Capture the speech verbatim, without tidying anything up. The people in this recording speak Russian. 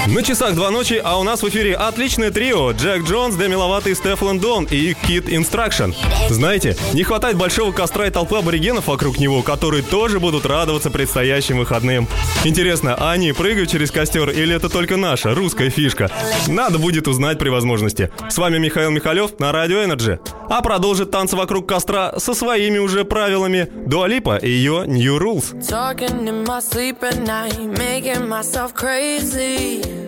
На часах два ночи, а у нас в эфире отличное трио: Джек Джонс, Дэми Ловато и Стеф Лондон и Kid Instruction. Знаете, не хватает большого костра и толпы аборигенов вокруг него, которые тоже будут радоваться предстоящим выходным. Интересно, а они прыгают через костер или это только наша русская фишка? Надо будет узнать при возможности. С вами Михаил Михалев на Радио Энерджи. А продолжит танцы вокруг костра со своими уже правилами Дуа Липа и ее New Rules. Talking in my sleep at night, making myself crazy.